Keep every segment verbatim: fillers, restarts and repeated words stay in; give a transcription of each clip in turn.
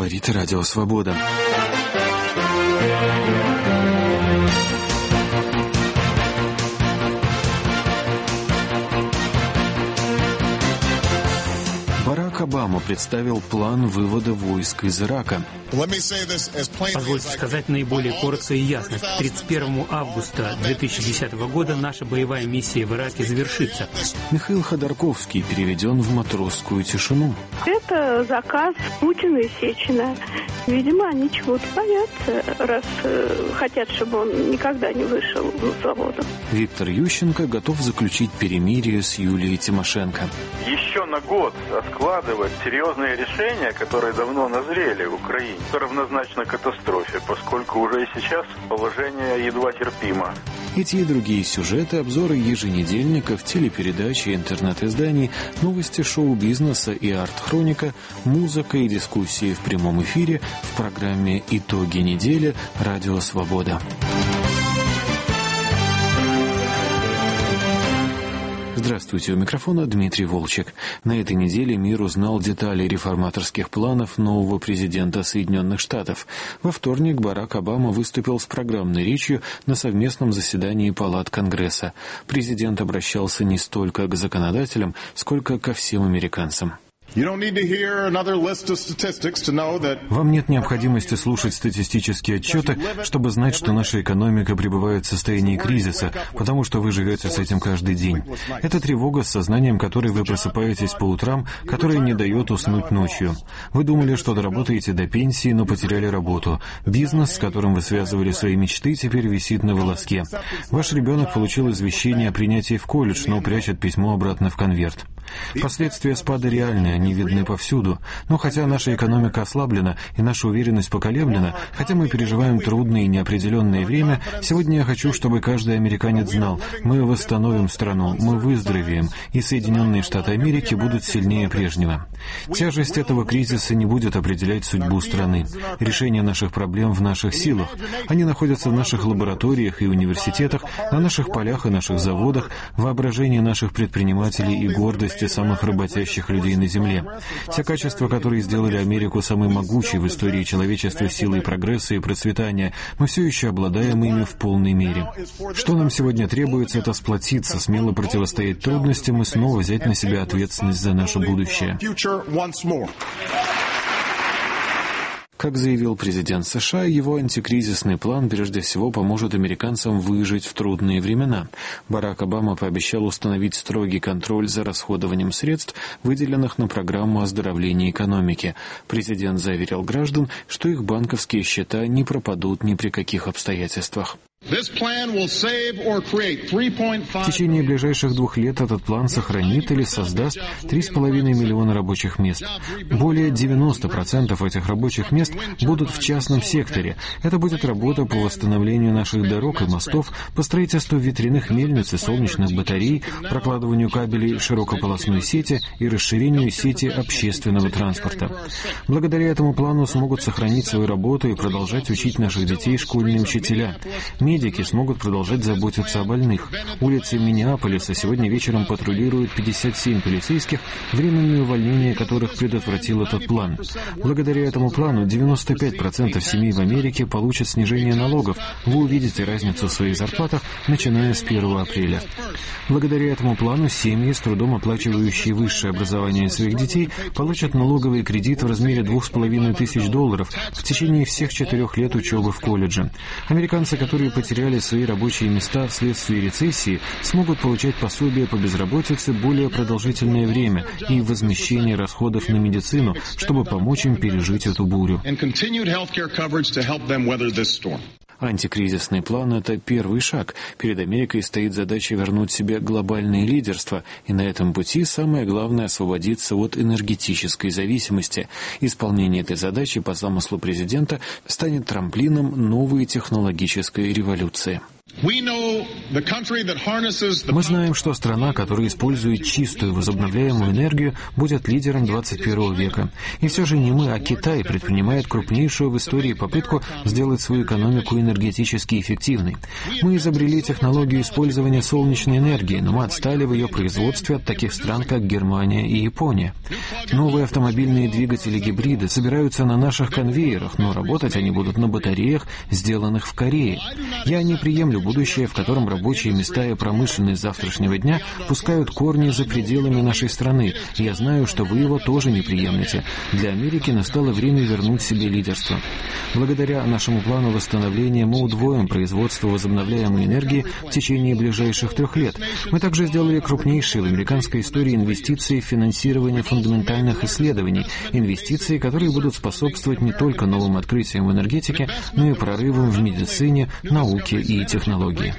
говорит Радио Свобода. Барак Обама представил план вывода войск из Ирака. Позвольте сказать наиболее коротко и ясно. К тридцать первому августа две тысячи десятого года наша боевая миссия в Ираке завершится. Михаил Ходорковский переведен в матросскую тишину. Это заказ Путина и Сечина. Видимо, они чего-то боятся, раз э, хотят, чтобы он никогда не вышел на свободу. Виктор Ющенко готов заключить перемирие с Юлией Тимошенко. Еще на год откладывать серьезные решения, которые давно назрели в Украине, равнозначно катастрофе, поскольку уже и сейчас положение едва терпимо. Эти и другие сюжеты, обзоры еженедельников, телепередачи, интернет-изданий, новости шоу-бизнеса и арт-хроника, музыка и дискуссии в прямом эфире в программе «Итоги недели» Радио Свобода. Здравствуйте, у микрофона Дмитрий Волчек. На этой неделе мир узнал детали реформаторских планов нового президента Соединенных Штатов. Во вторник Барак Обама выступил с программной речью на совместном заседании палат Конгресса. Президент обращался не столько к законодателям, сколько ко всем американцам. Вам нет необходимости слушать статистические отчеты, чтобы знать, что наша экономика пребывает в состоянии кризиса, потому что вы живете с этим каждый день. Это тревога, с сознанием которой вы просыпаетесь по утрам, которая не дает уснуть ночью. Вы думали, что доработаете до пенсии, но потеряли работу. Бизнес, с которым вы связывали свои мечты, теперь висит на волоске. Ваш ребенок получил извещение о принятии в колледж, но прячет письмо обратно в конверт. Последствия спада реальны, они видны повсюду. Но хотя наша экономика ослаблена и наша уверенность поколеблена, хотя мы переживаем трудное и неопределенное время, сегодня я хочу, чтобы каждый американец знал, мы восстановим страну, мы выздоровеем, и Соединенные Штаты Америки будут сильнее прежнего. Тяжесть этого кризиса не будет определять судьбу страны. Решение наших проблем в наших силах. Они находятся в наших лабораториях и университетах, на наших полях и наших заводах, в воображении наших предпринимателей и гордости самых работящих людей на Земле. Те качества, которые сделали Америку самой могучей в истории человечества силой прогресса и процветания, мы все еще обладаем ими в полной мере. Что нам сегодня требуется, это сплотиться, смело противостоять трудностям и снова взять на себя ответственность за наше будущее. Как заявил президент США, его антикризисный план прежде всего поможет американцам выжить в трудные времена. Барак Обама пообещал установить строгий контроль за расходованием средств, выделенных на программу оздоровления экономики. Президент заверил граждан, что их банковские счета не пропадут ни при каких обстоятельствах. В течение ближайших двух лет этот план сохранит или создаст три с половиной миллиона рабочих мест. Более девяносто процентов этих рабочих мест будут в частном секторе. Это будет работа по восстановлению наших дорог и мостов, по строительству ветряных мельниц и солнечных батарей, прокладыванию кабелей широкополосной сети и расширению сети общественного транспорта. Благодаря этому плану смогут сохранить свою работу и продолжать учить наших детей школьные учителя. Медики смогут продолжать заботиться о больных. Улицы Миннеаполиса сегодня вечером патрулируют пятьдесят семь полицейских, временное увольнение которых предотвратил этот план. Благодаря этому плану девяносто пять процентов семей в Америке получат снижение налогов. Вы увидите разницу в своих зарплатах, начиная с первого апреля. Благодаря этому плану семьи, с трудом оплачивающие высшее образование своих детей, получат налоговый кредит в размере двух с половиной тысяч долларов в течение всех четырех лет учебы в колледже. Американцы, которые потеряли свои рабочие места вследствие рецессии, смогут получать пособие по безработице более продолжительное время и возмещение расходов на медицину, чтобы помочь им пережить эту бурю. Антикризисный план – это первый шаг. Перед Америкой стоит задача вернуть себе глобальное лидерство, и на этом пути самое главное – освободиться от энергетической зависимости. Исполнение этой задачи по замыслу президента станет трамплином новой технологической революции. Мы знаем, что страна, которая использует чистую возобновляемую энергию, будет лидером двадцать первого века. И все же не мы, а Китай предпринимает крупнейшую в истории попытку сделать свою экономику энергетически эффективной. Мы изобрели технологию использования солнечной энергии, но мы отстали в ее производстве от таких стран, как Германия и Япония. Новые автомобильные двигатели-гибриды собираются на наших конвейерах, но работать они будут на батареях, сделанных в Корее. Я не приемлю будущее, в котором рабочие места и промышленность завтрашнего дня пускают корни за пределами нашей страны. И я знаю, что вы его тоже не приемлете. Для Америки настало время вернуть себе лидерство. Благодаря нашему плану восстановления мы удвоим производство возобновляемой энергии в течение ближайших трех лет. Мы также сделали крупнейшие в американской истории инвестиции в финансирование фундаментальных исследований, инвестиции, которые будут способствовать не только новым открытиям в энергетике, но и прорывам в медицине, науке и технологии.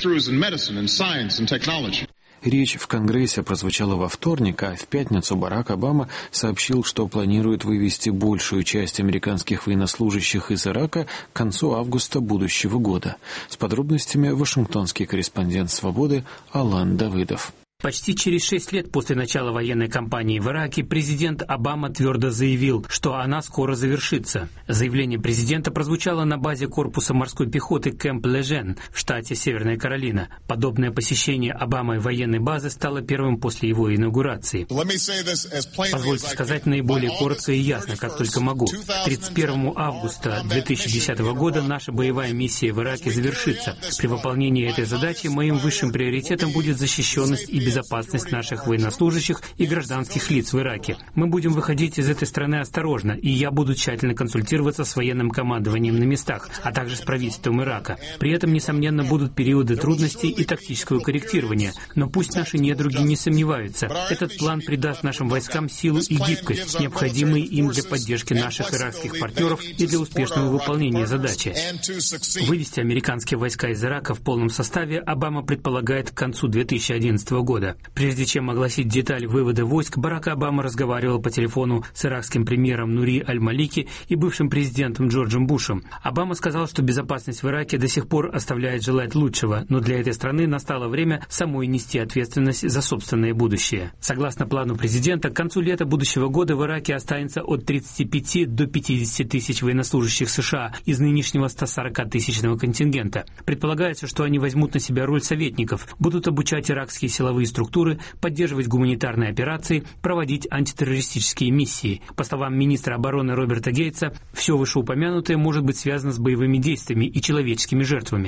Речь в Конгрессе прозвучала во вторник, а в пятницу Барак Обама сообщил, что планирует вывести большую часть американских военнослужащих из Ирака к концу августа будущего года. С подробностями вашингтонский корреспондент «Свободы» Алан Давыдов. Почти через шесть лет после начала военной кампании в Ираке президент Обама твердо заявил, что она скоро завершится. Заявление президента прозвучало на базе корпуса морской пехоты Кэмп Лежен в штате Северная Каролина. Подобное посещение Обамой военной базы стало первым после его инаугурации. Позвольте сказать наиболее коротко и ясно, как только могу. тридцать первого августа две тысячи десятого года наша боевая миссия в Ираке завершится. При выполнении этой задачи моим высшим приоритетом будет защищенность и безопасность наших военнослужащих и гражданских лиц в Ираке. Мы будем выходить из этой страны осторожно, и я буду тщательно консультироваться с военным командованием на местах, а также с правительством Ирака. При этом, несомненно, будут периоды трудностей и тактического корректирования, но пусть наши недруги не сомневаются. Этот план придаст нашим войскам силу и гибкость, необходимые им для поддержки наших иракских партнеров и для успешного выполнения задачи. Вывести американские войска из Ирака в полном составе Обама предполагает к концу две тысячи одиннадцатого года. Прежде чем огласить детали вывода войск, Барак Обама разговаривал по телефону с иракским премьером Нури Аль-Малики и бывшим президентом Джорджем Бушем. Обама сказал, что безопасность в Ираке до сих пор оставляет желать лучшего, но для этой страны настало время самой нести ответственность за собственное будущее. Согласно плану президента, к концу лета будущего года в Ираке останется от тридцати пяти до пятидесяти тысяч военнослужащих США из нынешнего ста сорока тысячного контингента. Предполагается, что они возьмут на себя роль советников, будут обучать иракские силовые структуры, поддерживать гуманитарные операции, проводить антитеррористические миссии. По словам министра обороны Роберта Гейтса, все вышеупомянутое может быть связано с боевыми действиями и человеческими жертвами.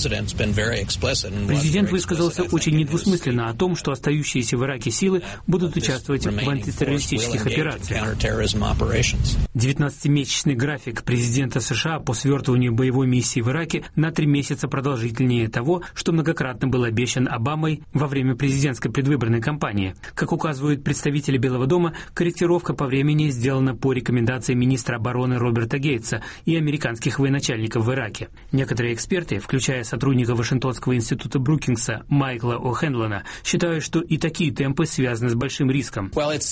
Президент высказался очень недвусмысленно о том, что остающиеся в Ираке силы будут участвовать в антитеррористических операциях. девятнадцатимесячный график президента США по свертыванию боевой миссии в Ираке на три месяца продолжительнее того, что многократно был обещан Обамой во время президентской предвыборной кампании. Как указывают представители Белого дома, корректировка по времени сделана по рекомендации министра обороны Роберта Гейтса и американских военачальников в Ираке. Некоторые эксперты, включая сотрудника Вашингтонского института Брукингса Майкла О'Хенлона, считают, что и такие темпы связаны с большим риском.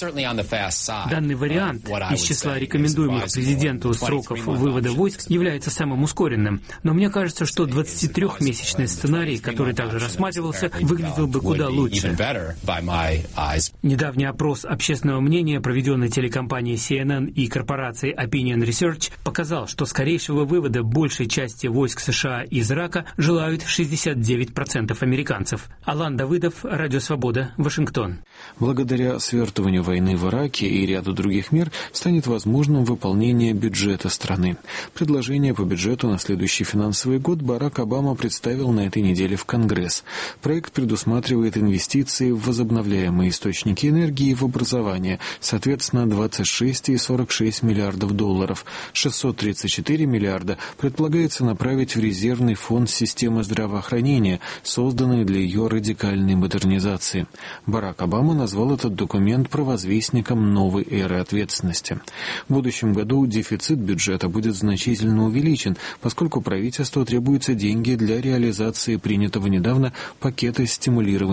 Данный вариант из числа рекомендуемых президенту сроков вывода войск является самым ускоренным, но мне кажется, что двадцатитрёхмесячный сценарий, который также рассматривался, выглядел бы куда лучше. Недавний опрос общественного мнения, проведенный телекомпанией си эн эн и корпорацией Opinion Research, показал, что скорейшего вывода большей части войск США из Ирака желают шестьдесят девять процентов американцев. Алан Давыдов, Радио Свобода, Вашингтон. Благодаря свертыванию войны в Ираке и ряду других мер станет возможным выполнение бюджета страны. Предложение по бюджету на следующий финансовый год Барак Обама представил на этой неделе в Конгресс. Проект предусматривает инвестиции в возобновляемые источники энергии и в образование, соответственно, двадцать шесть и сорок шесть миллиардов долларов. шестьсот тридцать четыре миллиарда предполагается направить в резервный фонд системы здравоохранения, созданный для ее радикальной модернизации. Барак Обама назвал этот документ провозвестником новой эры ответственности. В будущем году дефицит бюджета будет значительно увеличен, поскольку правительству требуются деньги для реализации принятого недавно пакета стимулирования экономики.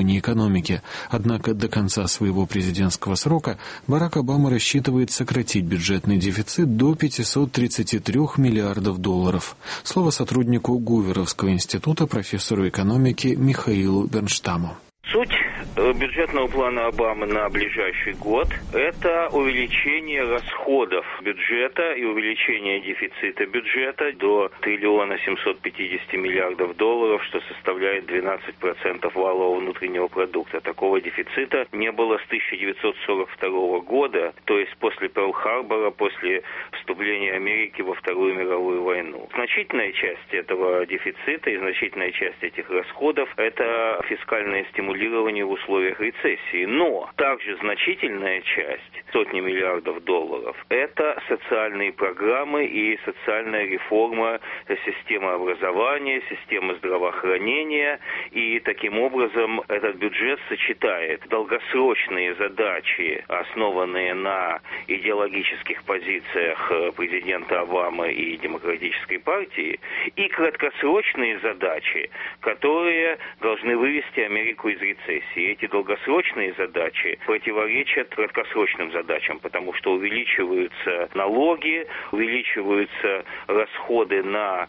экономики. Однако до конца своего президентского срока Барак Обама рассчитывает сократить бюджетный дефицит до пятьсот тридцать три миллиардов долларов. Слово сотруднику Гуверовского института, профессору экономики Михаилу Бернштаму. Суть бюджетного плана Обамы на ближайший год – это увеличение расходов бюджета и увеличение дефицита бюджета до триллиона семьсот пятьдесят миллиардов долларов, что составляет двенадцать процентов валового внутреннего продукта. Такого дефицита не было с тысяча девятьсот сорок второго года, то есть после Перл-Харбора, после вступления Америки во Вторую мировую войну. Значительная часть этого дефицита и значительная часть этих расходов – это фискальное стимулирование в условиях рецессии. Но также значительная часть, сотни миллиардов долларов, это социальные программы и социальная реформа системы образования, системы здравоохранения. И таким образом этот бюджет сочетает долгосрочные задачи, основанные на идеологических позициях президента Обамы и Демократической партии, и краткосрочные задачи, которые должны вывести Америку из рецессии. Эти долгосрочные задачи противоречат краткосрочным задачам, потому что увеличиваются налоги, увеличиваются расходы на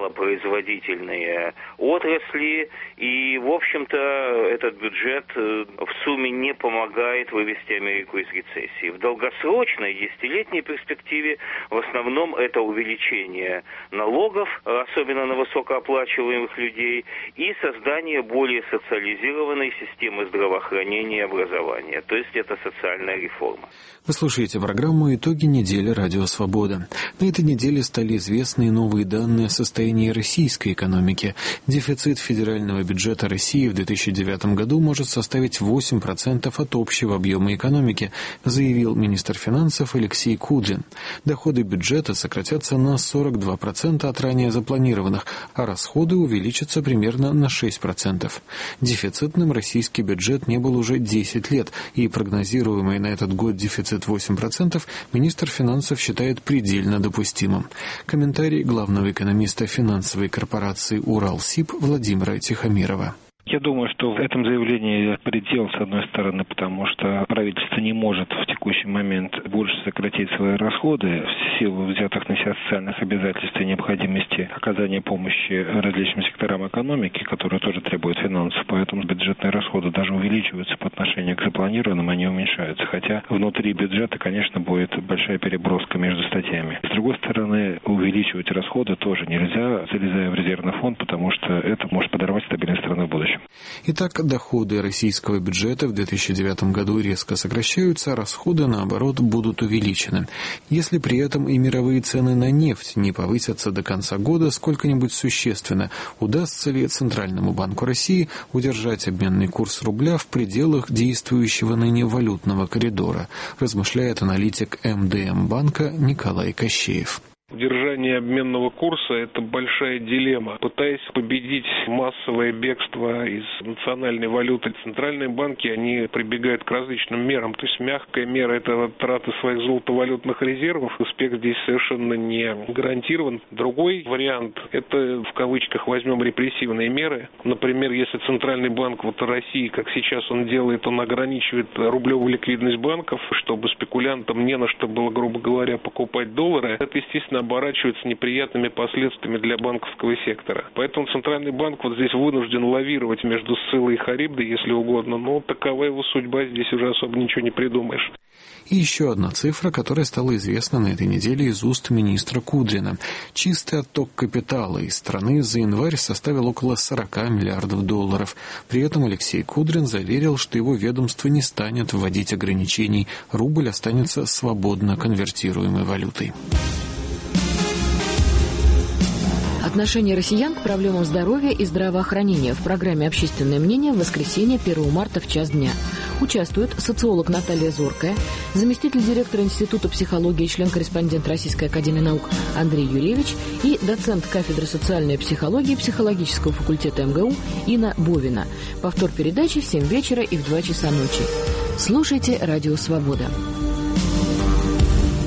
малопроизводительные отрасли, и, в общем-то, этот бюджет в сумме не помогает вывести Америку из рецессии. В долгосрочной, десятилетней перспективе в основном это увеличение налогов, особенно на высокооплачиваемых людей, и создание более социализированной системы здравоохранения и образования. То есть это социальная реформа. Вы слушаете программу «Итоги недели. Радио Свобода». На этой неделе стали известны новые данные о состоянии российской экономики. Дефицит федерального бюджета России в две тысячи девятом году может составить восемь процентов от общего объема экономики, заявил министр финансов Алексей Кудрин. Доходы бюджета сократятся на сорок два процента от ранее запланированных, а расходы увеличатся примерно на шесть процентов. Дефицитным российский бюджет не был уже десять лет, и прогнозируемый на этот год дефицит восемь процентов министр финансов считает предельно допустимым. Комментарий главного экономиста финансовой корпорации «Уралсиб» Владимира Тихомирова. Я думаю, что в этом заявлении предел, с одной стороны, потому что правительство не может в текущий момент больше сократить свои расходы в силу взятых на себя социальных обязательств и необходимости оказания помощи различным секторам экономики, которые тоже требуют финансов. Поэтому бюджетные расходы даже увеличиваются по отношению к запланированным, они уменьшаются. Хотя внутри бюджета, конечно, будет большая переброска между статьями. С другой стороны, увеличивать расходы тоже нельзя, залезая в резервный фонд, потому что это может подорвать стабильность страны в будущем. Итак, доходы российского бюджета в две тысячи девятом году резко сокращаются, а расходы, наоборот, будут увеличены. Если при этом и мировые цены на нефть не повысятся до конца года сколько-нибудь существенно, удастся ли Центральному банку России удержать обменный курс рубля в пределах действующего ныне валютного коридора, размышляет аналитик эм дэ эм банка Николай Кощеев. Удержание обменного курса – это большая дилемма. Пытаясь победить массовое бегство из национальной валюты, центральные банки, они прибегают к различным мерам. То есть мягкая мера – это трата своих золотовалютных резервов. Успех здесь совершенно не гарантирован. Другой вариант – это, в кавычках, возьмем репрессивные меры. Например, если центральный банк вот России, как сейчас он делает, он ограничивает рублевую ликвидность банков, чтобы спекулянтам не на что было, грубо говоря, покупать доллары, это, естественно, оборачивается неприятными последствиями для банковского сектора. Поэтому Центральный банк вот здесь вынужден лавировать между Сциллой и Харибдой, если угодно, но такова его судьба, здесь уже особо ничего не придумаешь. И еще одна цифра, которая стала известна на этой неделе из уст министра Кудрина. Чистый отток капитала из страны за январь составил около сорок миллиардов долларов. При этом Алексей Кудрин заверил, что его ведомство не станет вводить ограничений, рубль останется свободно конвертируемой валютой. Отношение россиян к проблемам здоровья и здравоохранения в программе «Общественное мнение» в воскресенье первого марта в час дня. Участвуют социолог Наталья Зоркая, заместитель директора Института психологии и член-корреспондент Российской академии наук Андрей Юревич и доцент кафедры социальной психологии психологического факультета эм гэ у Инна Бовина. Повтор передачи в семь вечера и в два часа ночи. Слушайте «Радио Свобода».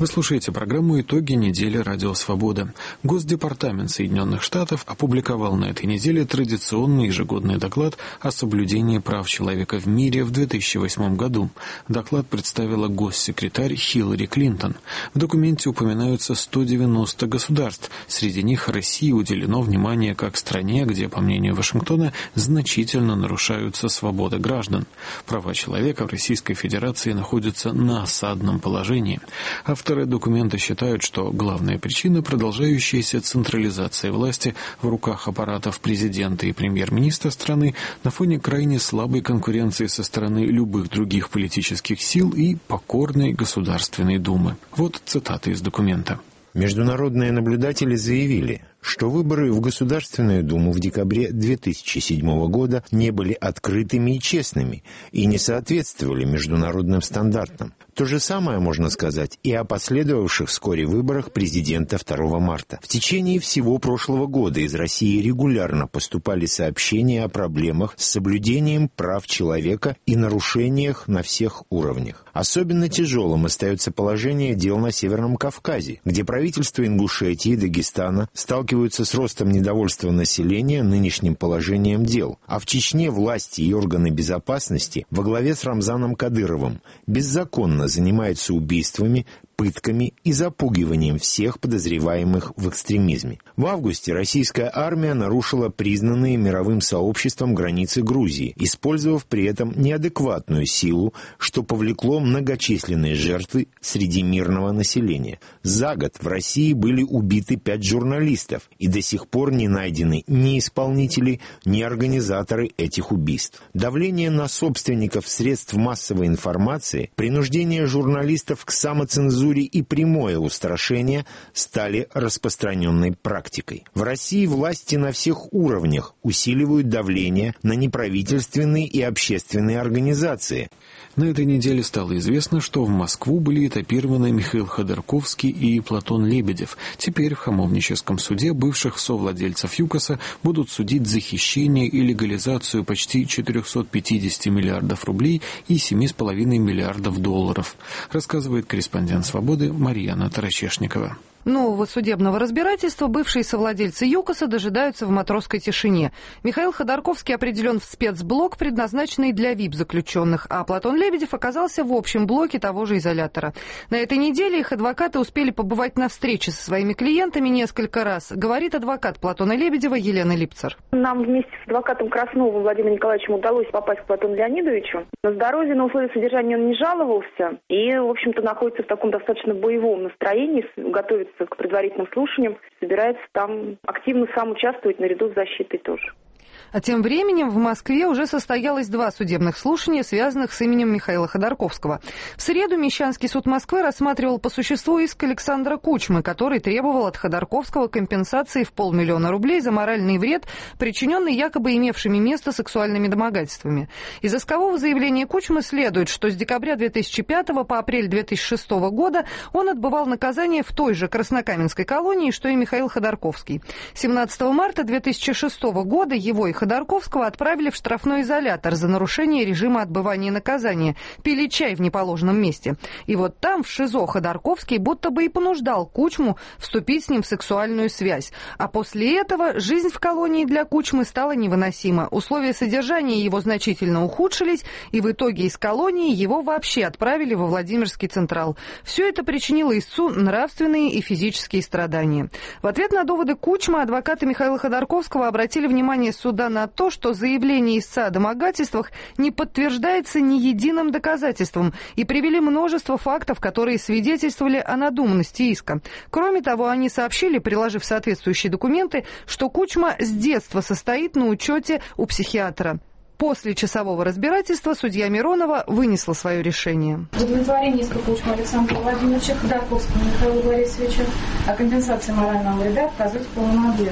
Вы слушаете программу «Итоги недели Радио Свобода». Госдепартамент Соединенных Штатов опубликовал на этой неделе традиционный ежегодный доклад о соблюдении прав человека в мире в две тысячи восьмом году. Доклад представила госсекретарь Хиллари Клинтон. В документе упоминаются сто девяносто государств. Среди них России уделено внимание как стране, где, по мнению Вашингтона, значительно нарушаются свободы граждан. Права человека в Российской Федерации находятся на осадном положении. Авторы документа считают, что главная причина – продолжающаяся централизация власти в руках аппаратов президента и премьер-министра страны на фоне крайне слабой конкуренции со стороны любых других политических сил и покорной Государственной Думы. Вот цитата из документа. Международные наблюдатели заявили, что выборы в Государственную Думу в декабре две тысячи седьмого года не были открытыми и честными и не соответствовали международным стандартам. То же самое можно сказать и о последовавших вскоре выборах президента второго марта. В течение всего прошлого года из России регулярно поступали сообщения о проблемах с соблюдением прав человека и нарушениях на всех уровнях. Особенно тяжелым остается положение дел на Северном Кавказе, где правительства Ингушетии и Дагестана сталкиваются с ростом недовольства населения нынешним положением дел. А в Чечне власти и органы безопасности во главе с Рамзаном Кадыровым беззаконно занимаются убийствами, пытками и запугиванием всех подозреваемых в экстремизме. В августе российская армия нарушила признанные мировым сообществом границы Грузии, использовав при этом неадекватную силу, что повлекло многочисленные жертвы среди мирного населения. За год в России были убиты пять журналистов, и до сих пор не найдены ни исполнители, ни организаторы этих убийств. Давление на собственников средств массовой информации, принуждение журналистов к самоцензуре и прямое устрашение стали распространенной практикой. В России власти на всех уровнях усиливают давление на неправительственные и общественные организации. На этой неделе стало известно, что в Москву были этапированы Михаил Ходорковский и Платон Лебедев. Теперь в Хамовническом суде бывших совладельцев ЮКОСа будут судить за хищение и легализацию почти четыреста пятьдесят миллиардов рублей и семь с половиной миллиардов долларов, рассказывает корреспондент «Свободы» Марьяна Тарачешникова. Нового судебного разбирательства бывшие совладельцы ЮКОСа дожидаются в матросской тишине. Михаил Ходорковский определен в спецблок, предназначенный для вип-заключенных, а Платон Лебедев оказался в общем блоке того же изолятора. На этой неделе их адвокаты успели побывать на встрече со своими клиентами несколько раз, говорит адвокат Платона Лебедева Елена Липцер. Нам вместе с адвокатом Красновым Владимиром Николаевичем удалось попасть к Платону Леонидовичу. На здоровье, на условия содержания он не жаловался и, в общем-то, находится в таком достаточно боевом настроении, готовится к предварительным слушаниям, собирается там активно сам участвовать наряду с защитой тоже. А тем временем в Москве уже состоялось два судебных слушания, связанных с именем Михаила Ходорковского. В среду Мещанский суд Москвы рассматривал по существу иск Александра Кучмы, который требовал от Ходорковского компенсации в полмиллиона рублей за моральный вред, причиненный якобы имевшими место сексуальными домогательствами. Из искового заявления Кучмы следует, что с декабря две тысячи пятого по апрель две тысячи шестого года он отбывал наказание в той же Краснокаменской колонии, что и Михаил Ходорковский. семнадцатого марта две тысячи шестого года его и Ходорковского отправили в штрафной изолятор за нарушение режима отбывания наказания. Пили чай в неположенном месте. И вот там, в ШИЗО, Ходорковский будто бы и понуждал Кучму вступить с ним в сексуальную связь. А после этого жизнь в колонии для Кучмы стала невыносима. Условия содержания его значительно ухудшились, и в итоге из колонии его вообще отправили во Владимирский Централ. Все это причинило истцу нравственные и физические страдания. В ответ на доводы Кучмы адвокаты Михаила Ходорковского обратили внимание суда на то, что заявление истца о домогательствах не подтверждается ни единым доказательством, и привели множество фактов, которые свидетельствовали о надуманности иска. Кроме того, они сообщили, приложив соответствующие документы, что Кучма с детства состоит на учете у психиатра. После часового разбирательства судья Миронова вынесла свое решение. В удовлетворении иска Кучмы Александра Владимировича, Ходорковского Михаила Борисовича о компенсации морального вреда отказывать в полном объеме.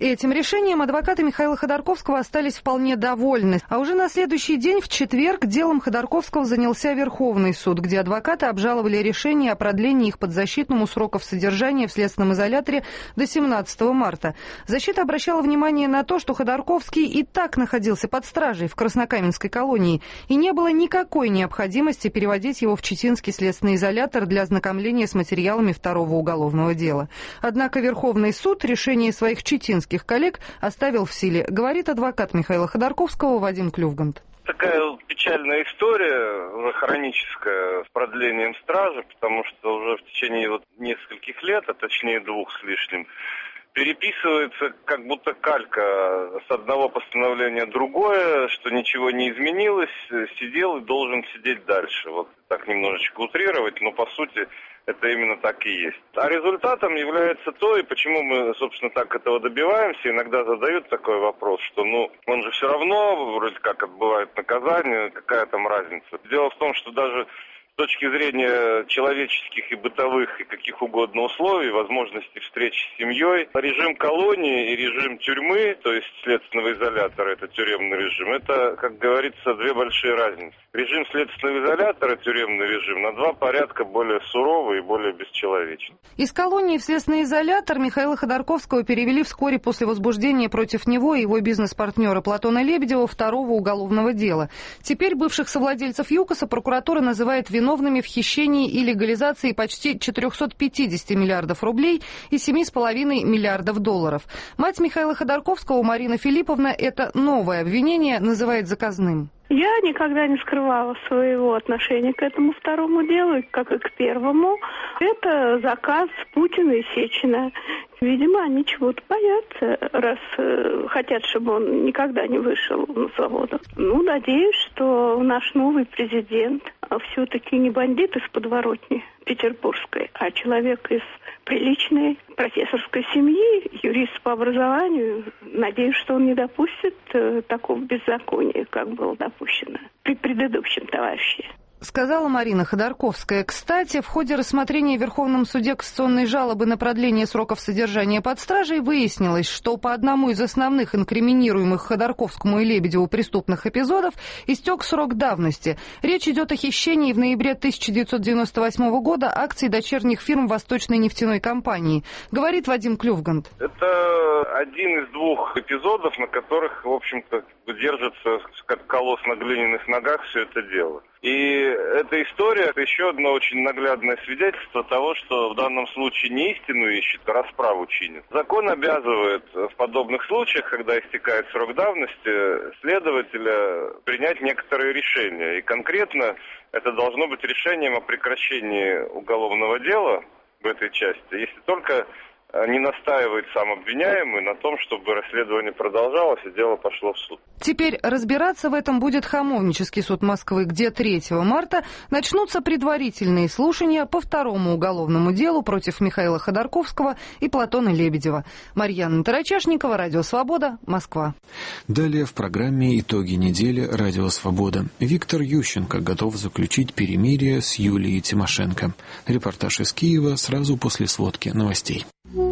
Этим решением адвокаты Михаила Ходорковского остались вполне довольны. А уже на следующий день, в четверг, делом Ходорковского занялся Верховный суд, где адвокаты обжаловали решение о продлении их подзащитному сроков содержания в следственном изоляторе до семнадцатого марта. Защита обращала внимание на то, что Ходорковский и так находился под стражей в Краснокаменской колонии, и не было никакой необходимости переводить его в Читинский следственный изолятор для ознакомления с материалами второго уголовного дела. Однако Верховный суд решение своих читинских коллег оставил в силе, говорит адвокат Михаила Ходорковского Вадим Клювгант. Такая печальная история, уже хроническая, с продлением стражи, потому что уже в течение вот нескольких лет, а точнее двух с лишним, переписывается как будто калька с одного постановления другое, что ничего не изменилось, сидел и должен сидеть дальше. Вот так немножечко утрировать, но по сути это именно так и есть. А результатом является то, и почему мы, собственно, так этого добиваемся. Иногда задают такой вопрос, что, ну, он же все равно, вроде как, отбывает наказание, какая там разница. Дело в том, что даже с точки зрения человеческих и бытовых и каких угодно условий, возможности встречи с семьей, режим колонии и режим тюрьмы, то есть следственного изолятора, это тюремный режим, это, как говорится, две большие разницы. Режим следственного изолятора, тюремный режим, на два порядка более суровый и более бесчеловечный. Из колонии в следственный изолятор Михаила Ходорковского перевели вскоре после возбуждения против него и его бизнес-партнера Платона Лебедева второго уголовного дела. Теперь бывших совладельцев ЮКОСа прокуратура называет виновными в хищении и легализации почти четыреста пятьдесят миллиардов рублей и семь с половиной миллиардов долларов. Мать Михаила Ходорковского, Марина Филипповна, это новое обвинение называет заказным. Я никогда не скрывала своего отношения к этому второму делу, как и к первому. Это заказ Путина и Сечина. Видимо, они чего-то боятся, раз э, хотят, чтобы он никогда не вышел на свободу. Ну, надеюсь, что наш новый президент все-таки не бандит из подворотни петербургской, а человек из приличной профессорской семьи, юрист по образованию. Надеюсь, что он не допустит э, такого беззакония, как было допущено при предыдущем товарище. Сказала Марина Ходорковская. Кстати, в ходе рассмотрения в Верховном суде кассационной жалобы на продление сроков содержания под стражей выяснилось, что по одному из основных инкриминируемых Ходорковскому и Лебедеву преступных эпизодов истек срок давности. Речь идет о хищении в ноябре тысяча девятьсот девяносто восьмого года акций дочерних фирм Восточной нефтяной компании. Говорит Вадим Клювгант. Это один из двух эпизодов, на которых, в общем-то, держится как колосс на глиняных ногах все это дело. И эта история – это еще одно очень наглядное свидетельство того, что в данном случае не истину ищет, а расправу чинит. Закон обязывает в подобных случаях, когда истекает срок давности, следователя принять некоторые решения. И конкретно это должно быть решением о прекращении уголовного дела в этой части, если только не настаивает сам обвиняемый на том, чтобы расследование продолжалось и дело пошло в суд. Теперь разбираться в этом будет Хамовнический суд Москвы, где третьего марта начнутся предварительные слушания по второму уголовному делу против Михаила Ходорковского и Платона Лебедева. Марьяна Тарачешникова, Радио Свобода, Москва. Далее в программе «Итоги недели. Радио Свобода». Виктор Ющенко готов заключить перемирие с Юлией Тимошенко. Репортаж из Киева сразу после сводки новостей.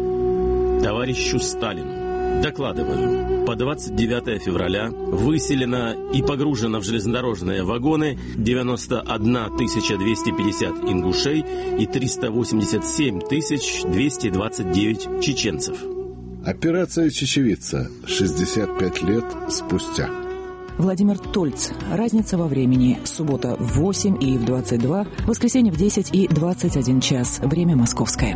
Товарищу Сталину. Докладываю. По двадцать девятое февраля выселено и погружено в железнодорожные вагоны девяносто одна тысяча двести пятьдесят ингушей и триста восемьдесят семь тысяч двести двадцать девять чеченцев. Операция «Чечевица» шестьдесят пять лет спустя. Владимир Тольц. Разница во времени. Суббота в восемь и в двадцать два, воскресенье в десять и двадцать один час. Время московское.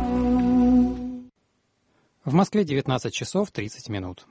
В Москве девятнадцать часов тридцать минут.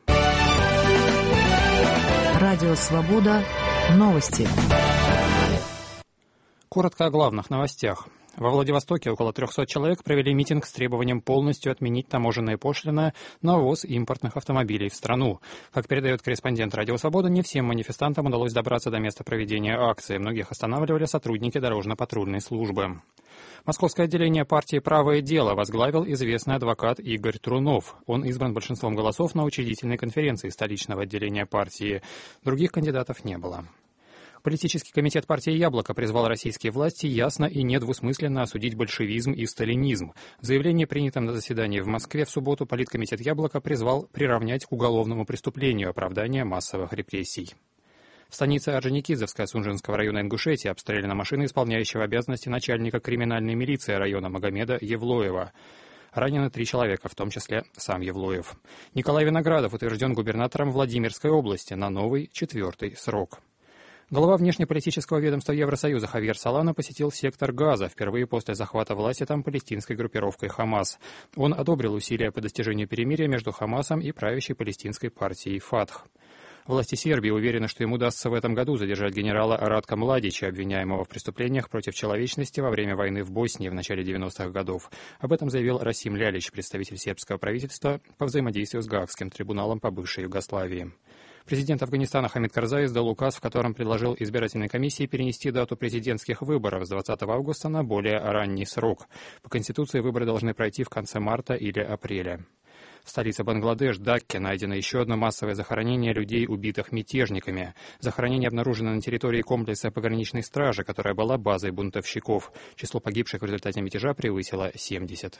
Радио «Свобода». Новости. Коротко о главных новостях. Во Владивостоке около трехсот человек провели митинг с требованием полностью отменить таможенные пошлины на ввоз импортных автомобилей в страну. Как передает корреспондент «Радио Свобода», не всем манифестантам удалось добраться до места проведения акции. Многих останавливали сотрудники дорожно-патрульной службы. Московское отделение партии «Правое дело» возглавил известный адвокат Игорь Трунов. Он избран большинством голосов на учредительной конференции столичного отделения партии. Других кандидатов не было. Политический комитет партии «Яблоко» призвал российские власти ясно и недвусмысленно осудить большевизм и сталинизм. В заявлении, принятом на заседании в Москве в субботу, политкомитет «Яблоко» призвал приравнять к уголовному преступлению оправдание массовых репрессий. В станице Орджоникидзевская Сунжинского района Ингушетии обстреляна машина, исполняющего обязанности начальника криминальной милиции района Магомеда Евлоева. Ранено три человека, в том числе сам Евлоев. Николай Виноградов утвержден губернатором Владимирской области на новый четвертый срок. Глава внешнеполитического ведомства Евросоюза Хавьер Солана посетил сектор Газа впервые после захвата власти там палестинской группировкой «Хамас». Он одобрил усилия по достижению перемирия между «Хамасом» и правящей палестинской партией «Фатх». Власти Сербии уверены, что им удастся в этом году задержать генерала Радка Младича, обвиняемого в преступлениях против человечности во время войны в Боснии в начале девяностых годов. Об этом заявил Расим Лялич, представитель сербского правительства по взаимодействию с Гаагским трибуналом по бывшей Югославии. Президент Афганистана Хамид Карзай издал указ, в котором предложил избирательной комиссии перенести дату президентских выборов с двадцатого августа на более ранний срок. По Конституции выборы должны пройти в конце марта или апреля. В столице Бангладеш, Дакке, найдено еще одно массовое захоронение людей, убитых мятежниками. Захоронение обнаружено на территории комплекса пограничной стражи, которая была базой бунтовщиков. Число погибших в результате мятежа превысило семьдесят.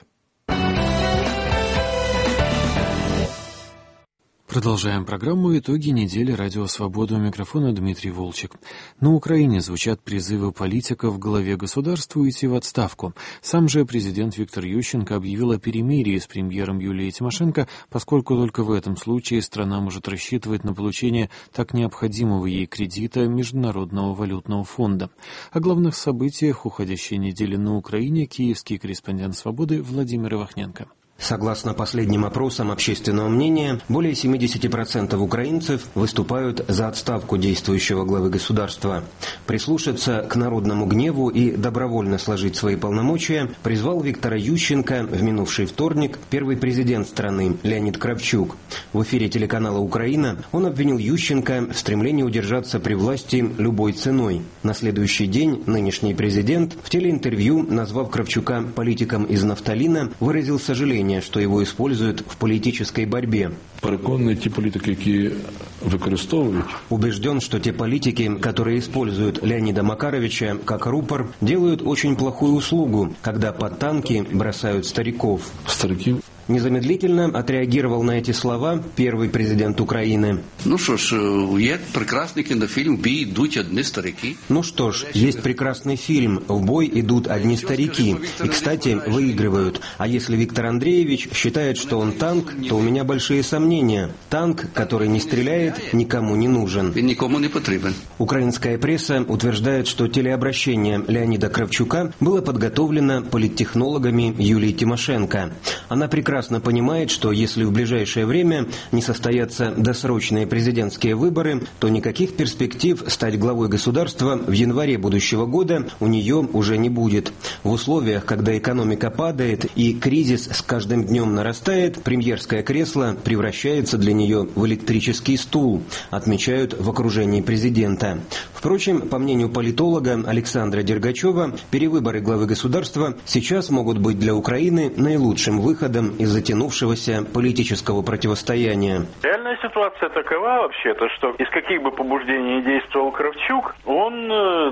Продолжаем программу «Итоги недели. Радио Свобода». У микрофона Дмитрий Волчек. На Украине звучат призывы политиков главе государства уйти в отставку. Сам же президент Виктор Ющенко объявил о перемирии с премьером Юлией Тимошенко, поскольку только в этом случае страна может рассчитывать на получение так необходимого ей кредита Международного валютного фонда. О главных событиях уходящей недели на Украине киевский корреспондент «Свободы» Владимир Ивахненко. Согласно последним опросам общественного мнения, более семьдесят процентов украинцев выступают за отставку действующего главы государства. Прислушаться к народному гневу и добровольно сложить свои полномочия призвал Виктора Ющенко в минувший вторник первый президент страны Леонид Кравчук. В эфире телеканала «Украина» он обвинил Ющенко в стремлении удержаться при власти любой ценой. На следующий день нынешний президент в телеинтервью, назвав Кравчука политиком из нафталина, выразил сожаление, что его используют в политической борьбе. Переконаний, ті політики, які використовують. Убежден, что те политики, которые используют Леонида Макаровича как рупор, делают очень плохую услугу, когда под танки бросают стариков. Стариків. Незамедлительно отреагировал на эти слова первый президент Украины. Ну что ж, есть прекрасный кинофильм «В бой идут одни старики». Ну что ж, есть прекрасный фильм «В бой идут одни старики». И, кстати, выигрывают. А если Виктор Андреевич считает, что он танк, то у меня большие сомнения. Танк, который не стреляет, никому не нужен. И никому не потребен. Украинская пресса утверждает, что телеобращение Леонида Кравчука было подготовлено политтехнологами Юлии Тимошенко. Она прекрасно прекрасно понимает, что если в ближайшее время не состоятся досрочные президентские выборы, то никаких перспектив стать главой государства в январе будущего года у нее уже не будет. В условиях, когда экономика падает и кризис с каждым днем нарастает, премьерское кресло превращается для нее в электрический стул, отмечают в окружении президента. Впрочем, по мнению политолога Александра Дергачева, перевыборы главы государства сейчас могут быть для Украины наилучшим выходом из затянувшегося политического противостояния. Реальная ситуация такова вообще-то, что из каких бы побуждений действовал Кравчук, он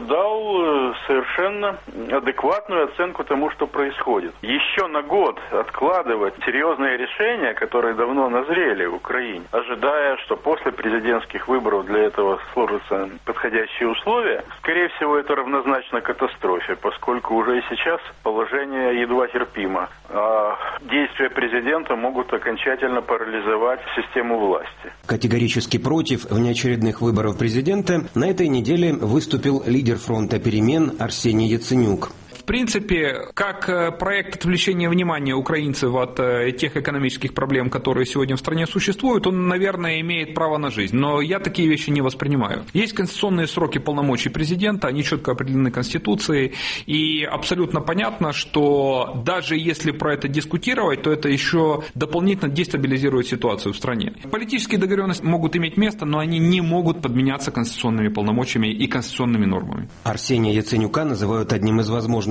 дал совершенно адекватную оценку тому, что происходит. Еще на год откладывать серьезные решения, которые давно назрели в Украине, ожидая, что после президентских выборов для этого сложатся подходящие условия, скорее всего, это равнозначно катастрофе, поскольку уже и сейчас положение едва терпимо. А действия президента могут окончательно парализовать систему власти. Категорически против внеочередных выборов президента на этой неделе выступил лидер фронта перемен Арсений Яценюк. В принципе, как проект отвлечения внимания украинцев от тех экономических проблем, которые сегодня в стране существуют, он, наверное, имеет право на жизнь. Но я такие вещи не воспринимаю. Есть конституционные сроки полномочий президента, они четко определены Конституцией. И абсолютно понятно, что даже если про это дискутировать, то это еще дополнительно дестабилизирует ситуацию в стране. Политические договоренности могут иметь место, но они не могут подменяться конституционными полномочиями и конституционными нормами. Арсения Яценюка называют одним из возможных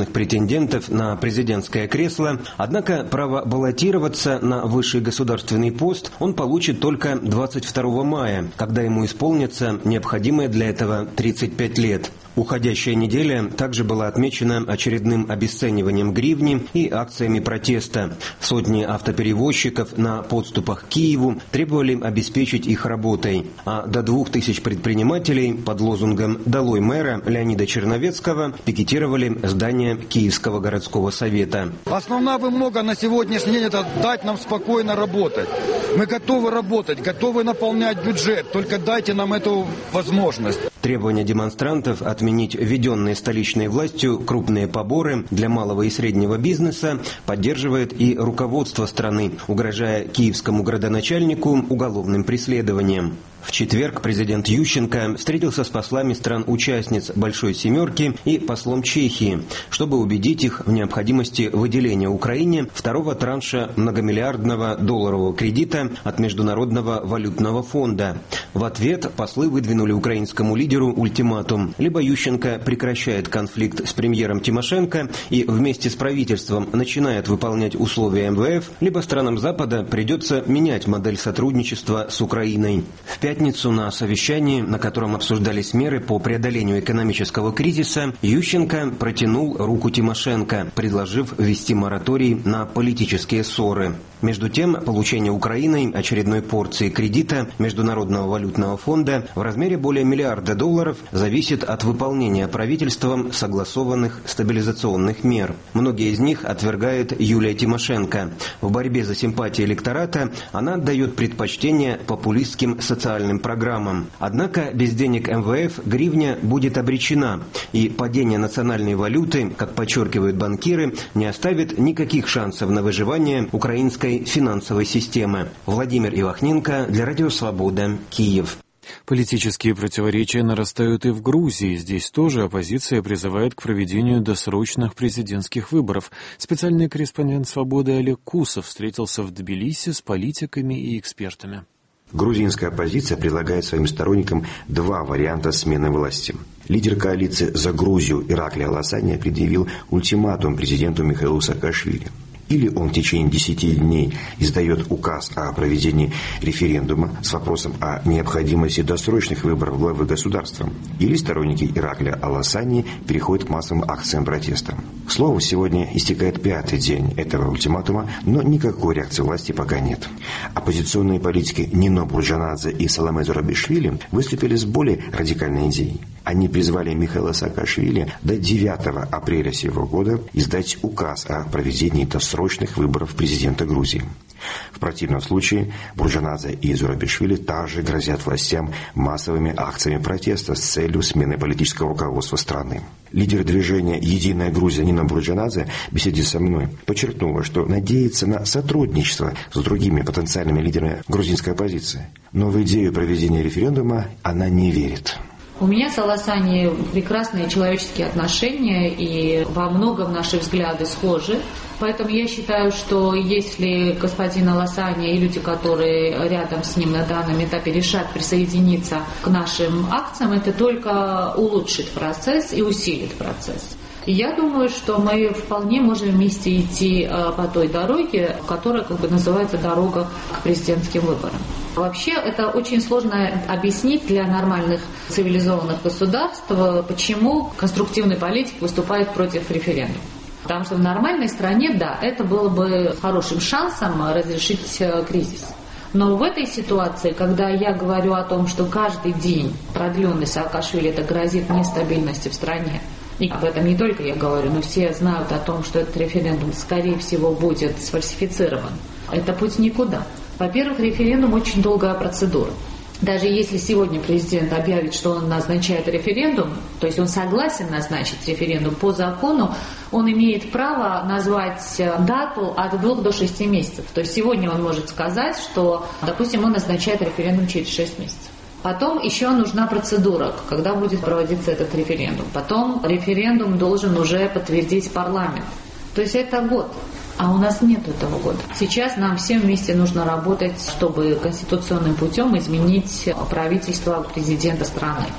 серьезных претендентов на президентское кресло, однако право баллотироваться на высший государственный пост он получит только двадцать второго мая, когда ему исполнится необходимое для этого тридцать пять лет. Уходящая неделя также была отмечена очередным обесцениванием гривни и акциями протеста. Сотни автоперевозчиков на подступах к Киеву требовали обеспечить их работой, а до двух тысяч предпринимателей под лозунгом «Долой мэра» Леонида Черновецкого пикетировали здание Киевского городского совета. Основная вымога на сегодняшний день – это дать нам спокойно работать. Мы готовы работать, готовы наполнять бюджет, только дайте нам эту возможность. Требования демонстрантов отменить введенные столичной властью крупные поборы для малого и среднего бизнеса поддерживает и руководство страны, угрожая киевскому градоначальнику уголовным преследованием. В четверг президент Ющенко встретился с послами стран-участниц «Большой семерки» и послом Чехии, чтобы убедить их в необходимости выделения Украине второго транша многомиллиардного долларового кредита от Международного валютного фонда. В ответ послы выдвинули украинскому лидеру ультиматум. Либо Ющенко прекращает конфликт с премьером Тимошенко и вместе с правительством начинает выполнять условия эм вэ эф, либо странам Запада придется менять модель сотрудничества с Украиной. В В пятницу на совещании, на котором обсуждались меры по преодолению экономического кризиса, Ющенко протянул руку Тимошенко, предложив ввести мораторий на политические ссоры. Между тем, получение Украиной очередной порции кредита Международного валютного фонда в размере более миллиарда долларов зависит от выполнения правительством согласованных стабилизационных мер. Многие из них отвергает Юлия Тимошенко. В борьбе за симпатии электората она отдает предпочтение популистским социальным программам. Однако без денег эм вэ эф гривня будет обречена, и падение национальной валюты, как подчеркивают банкиры, не оставит никаких шансов на выживание украинской финансовой системы. Владимир Ивахненко для Радио Свобода, Киев. Политические противоречия нарастают и в Грузии. Здесь тоже оппозиция призывает к проведению досрочных президентских выборов. Специальный корреспондент «Свободы» Олег Кусов встретился в Тбилиси с политиками и экспертами. Грузинская оппозиция предлагает своим сторонникам два варианта смены власти. Лидер коалиции «За Грузию» Иракли Аласани предъявил ультиматум президенту Михаилу Саакашвили. Или он в течение десяти дней издает указ о проведении референдума с вопросом о необходимости досрочных выборов главы государства, или сторонники Иракля Аласани переходят к массовым акциям протеста. К слову, сегодня истекает пятый день этого ультиматума, но никакой реакции власти пока нет. Оппозиционные политики Нино Бурджанадзе и Саломе Зурабишвили выступили с более радикальной идеей. Они призвали Михаила Саакашвили до девятого апреля сего года издать указ о проведении досрочных выборов президента Грузии. В противном случае Бурджанадзе и Зурабишвили также грозят властям массовыми акциями протеста с целью смены политического руководства страны. Лидер движения «Единая Грузия» Нино Бурджанадзе в беседе со мной подчеркнула, что надеется на сотрудничество с другими потенциальными лидерами грузинской оппозиции. Но в идею проведения референдума она не верит. У меня с Аласани прекрасные человеческие отношения, и во многом наши взгляды схожи. Поэтому я считаю, что если господин Аласани и люди, которые рядом с ним на данном этапе решат присоединиться к нашим акциям, это только улучшит процесс и усилит процесс. И я думаю, что мы вполне можем вместе идти по той дороге, которая как бы называется «дорога к президентским выборам». Вообще это очень сложно объяснить для нормальных цивилизованных государств, почему конструктивный политик выступает против референдума. Потому что в нормальной стране, да, это было бы хорошим шансом разрешить кризис. Но в этой ситуации, когда я говорю о том, что каждый день продленный Саакашвили это грозит нестабильности в стране, и об этом не только я говорю, но все знают о том, что этот референдум, скорее всего, будет сфальсифицирован, это путь никуда. Во-первых, референдум очень долгая процедура. Даже если сегодня президент объявит, что он назначает референдум, то есть он согласен назначить референдум по закону, он имеет право назвать дату от двух до шести месяцев. То есть сегодня он может сказать, что, допустим, он назначает референдум через шесть месяцев. Потом еще нужна процедура, когда будет проводиться этот референдум. Потом референдум должен уже подтвердить парламент. То есть это год. А у нас нет этого года. Сейчас нам всем вместе нужно работать, чтобы конституционным путем изменить правительство президента страны.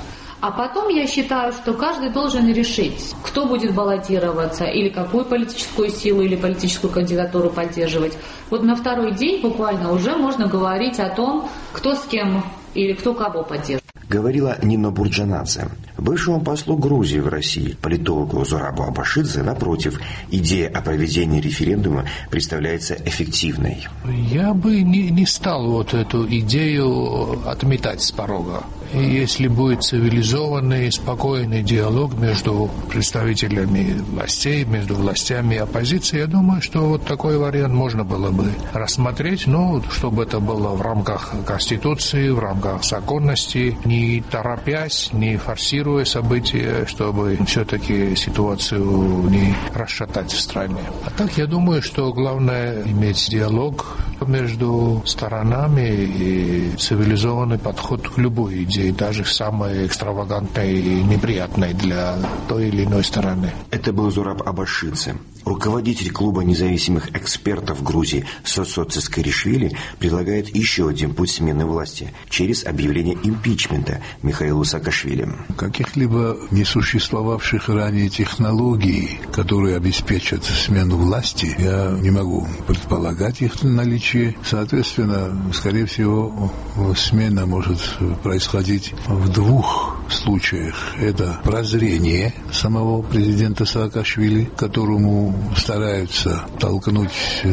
А потом я считаю, что каждый должен решить, кто будет баллотироваться, или какую политическую силу или политическую кандидатуру поддерживать. Вот на второй день буквально уже можно говорить о том, кто с кем или кто кого поддерживает. Говорила Нина Бурджанадзе. Бывшему послу Грузии в России, политологу Зурабу Абашидзе, напротив, идея о проведении референдума представляется эффективной. Я бы не, не стал вот эту идею отметать с порога. И если будет цивилизованный, спокойный диалог между представителями властей, между властями и оппозицией, я думаю, что вот такой вариант можно было бы рассмотреть, но чтобы это было в рамках Конституции, в рамках законности, не торопясь, не форсируя события, чтобы все-таки ситуацию не расшатать в стране. А так я думаю, что главное иметь диалог между сторонами и цивилизованный подход к любой идее, даже самой экстравагантной и неприятной для той или иной стороны. Это был Зураб Абашидзе. Руководитель клуба независимых экспертов Грузии Сосо Цискаришвили предлагает еще один путь смены власти через объявление импичмента Михаилу Саакашвили. Каких-либо несуществовавших ранее технологий, которые обеспечат смену власти, я не могу предполагать их наличие. Соответственно, скорее всего, смена может происходить в двух случаях. Это прозрение самого президента Саакашвили, которому стараются толкнуть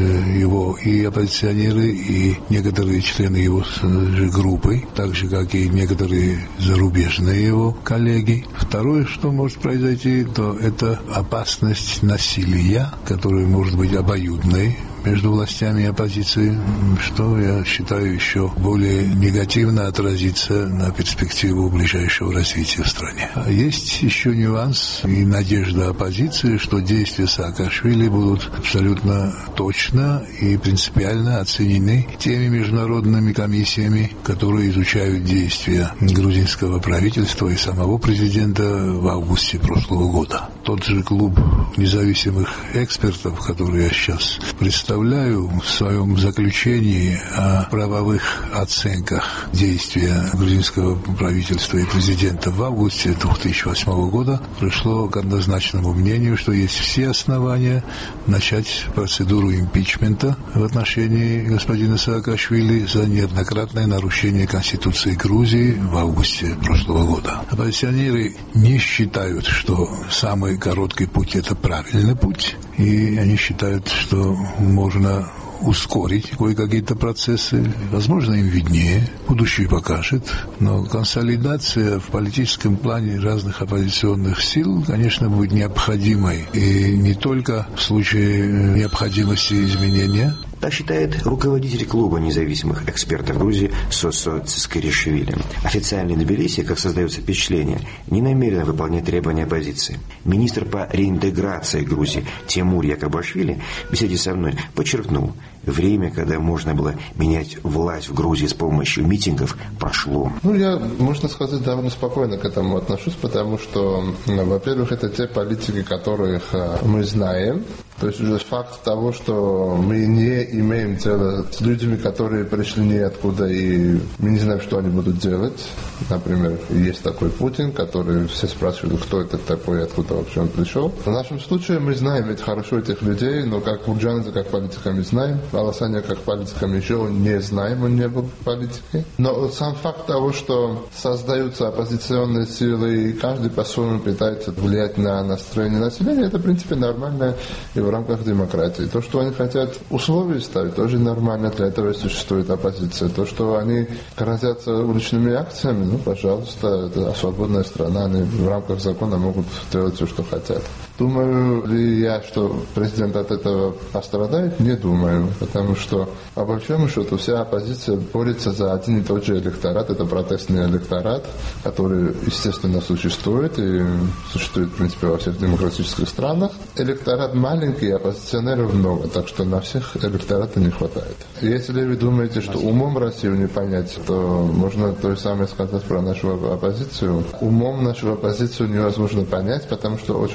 его и оппозиционеры, и некоторые члены его же группы, так же, как и некоторые зарубежные его коллеги. Второе, что может произойти, то это опасность насилия, которая может быть обоюдной между властями и оппозицией, что, я считаю, еще более негативно отразится на перспективу ближайшего развития в стране. А есть еще нюанс и надежда оппозиции, что действия Саакашвили будут абсолютно точно и принципиально оценены теми международными комиссиями, которые изучают действия грузинского правительства и самого президента в августе прошлого года. Тот же клуб независимых экспертов, который я сейчас представляю, в своем заключении о правовых оценках действия грузинского правительства и президента в августе две тысячи восьмого года, пришло к однозначному мнению, что есть все основания начать процедуру импичмента в отношении господина Саакашвили за неоднократное нарушение Конституции Грузии в августе прошлого года. Оппозиционеры не считают, что самый короткий путь – это правильный путь, и они считают, что можно ускорить кое-какие-то процессы. Возможно, им виднее, будущее покажет. Но консолидация в политическом плане разных оппозиционных сил, конечно, будет необходимой. И не только в случае необходимости изменения. Так считает руководитель клуба независимых экспертов Грузии Сосо Цискаришвили. Официально на Тбилиси, как создается впечатление, не намерен выполнять требования оппозиции. Министр по реинтеграции Грузии Тимур Якабашвили в беседе со мной подчеркнул, время, когда можно было менять власть в Грузии с помощью митингов, прошло. Ну, я, можно сказать, довольно спокойно к этому отношусь, потому что, ну, во-первых, это те политики, которых мы знаем. То есть уже факт того, что мы не имеем дела с людьми, которые пришли ниоткуда, и мы не знаем, что они будут делать. Например, есть такой Путин, который все спрашивают, кто это такой, откуда вообще он пришел. В нашем случае мы знаем ведь хорошо этих людей, но как Бурджанадзе, как политика мы знаем. Аласаня как политика мы еще не знаем, он не был политикой. Но сам факт того, что создаются оппозиционные силы, и каждый по-своему пытается влиять на настроение населения, это, в принципе, нормально и в рамках демократии. То, что они хотят условия ставить, тоже нормально, для этого и существует оппозиция. То, что они грозятся уличными акциями, ну, пожалуйста, это свободная страна, они в рамках закона могут делать все, что хотят. Думаю ли я, что президент от этого пострадает? Не думаю, потому что, по большому счету, вся оппозиция борется за один и тот же электорат, это протестный электорат, который, естественно, существует, и существует, в принципе, во всех демократических странах. Электорат маленький, оппозиционеров много, так что на всех электората не хватает. Если вы думаете, что умом Россию не понять, то можно то же самое сказать про нашу оппозицию. Умом нашу оппозицию невозможно понять, потому что очень многое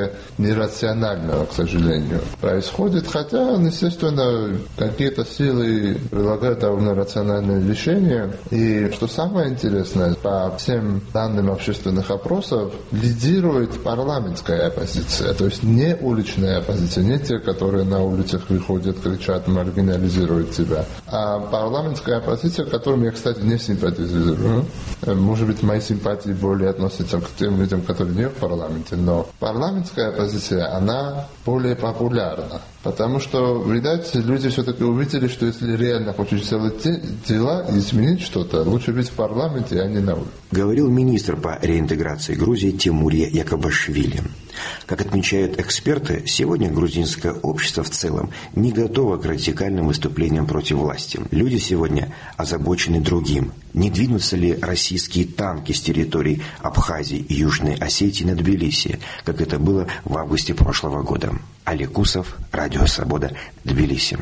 более нерационального, к сожалению, происходит. Хотя, естественно, какие-то силы предлагают довольно рациональные решения. И что самое интересное, по всем данным общественных опросов, лидирует парламентская оппозиция. То есть не уличная оппозиция, не те, которые на улицах выходят, кричат, маргинализируют себя, а парламентская оппозиция, к которым я, кстати, не симпатизирую. Может быть, мои симпатии более относятся к тем людям, которые не в парламенте, но парламентская оппозиция, она более популярна. Потому что, видать, люди все-таки увидели, что если реально хочешь сделать дела и изменить что-то, лучше быть в парламенте, а не на улице. Говорил министр по реинтеграции Грузии Тимурия Якобашвили. Как отмечают эксперты, сегодня грузинское общество в целом не готово к радикальным выступлениям против власти. Люди сегодня озабочены другим. Не двинутся ли российские танки с территорий Абхазии и Южной Осетии на Тбилиси, как это было в августе прошлого года? Олег Усов, Радио Свобода, Тбилиси.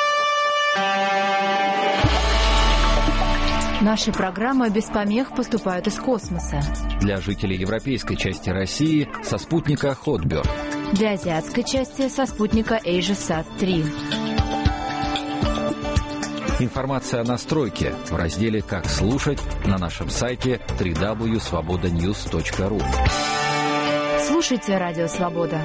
Наши программы без помех поступают из космоса. Для жителей европейской части России со спутника Хотберг. Для азиатской части со спутника AsiaSat три. Информация о настройке в разделе «Как слушать» на нашем сайте дабл ю дабл ю дабл ю точка свобода ньюс точка ру. Слушайте Радио Свобода.